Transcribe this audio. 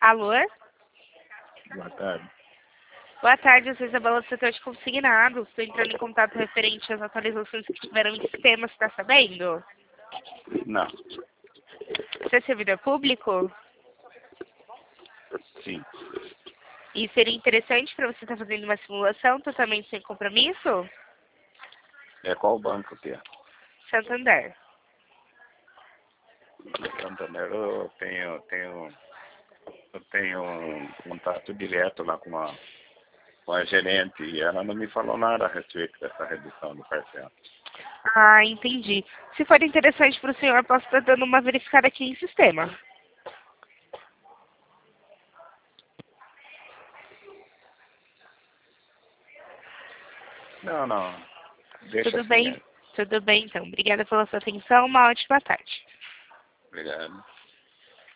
Alô? Boa tarde. Boa tarde, eu sou Isabela do setor de consignados. Estou entrando em contato referente às atualizações que tiveram em sistema, você está sabendo? Não. Você é servidor público? Sim. E seria interessante para você estar fazendo uma simulação totalmente sem compromisso? É qual banco que é? Santander. Santander, eu tenho um contato direto lá com a gerente e ela não me falou nada a respeito dessa redução do parcela. Ah, entendi. Se for interessante para o senhor, posso estar dando uma verificada aqui em sistema. Não. Deixa Tudo assim bem? mesmo. Tudo bem, então. Obrigada pela sua atenção. Uma ótima tarde. Obrigado.